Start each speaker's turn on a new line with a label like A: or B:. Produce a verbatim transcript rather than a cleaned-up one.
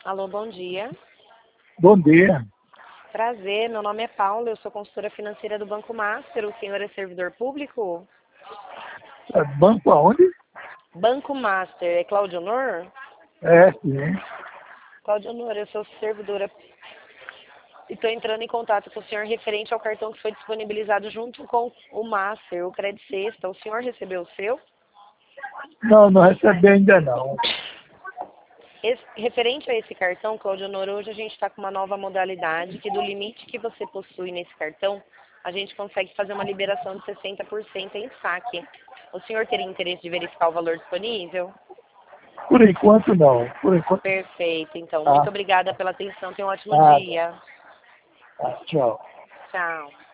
A: Alô, bom dia.
B: Bom dia.
A: Prazer, meu nome é Paula, eu sou consultora financeira do Banco Master. O senhor é servidor público?
B: É banco aonde?
A: Banco Master, é Claudio Honor?
B: É, sim.
A: Claudio Honor, eu sou servidora e estou entrando em contato com o senhor referente ao cartão que foi disponibilizado junto com o Master, o Credit Sexta. O senhor recebeu o seu?
B: Não, não recebi ainda não.
A: Esse, referente a esse cartão, Claudio Honor, hoje a gente está com uma nova modalidade que do limite que você possui nesse cartão, a gente consegue fazer uma liberação de sessenta por cento em saque. O senhor teria interesse de verificar o valor disponível?
B: Por enquanto não. Por enquanto
A: Perfeito, então. Muito
B: tá.
A: obrigada pela atenção. Tenha um ótimo
B: Nada.
A: dia.
B: Tá, tchau.
A: Tchau.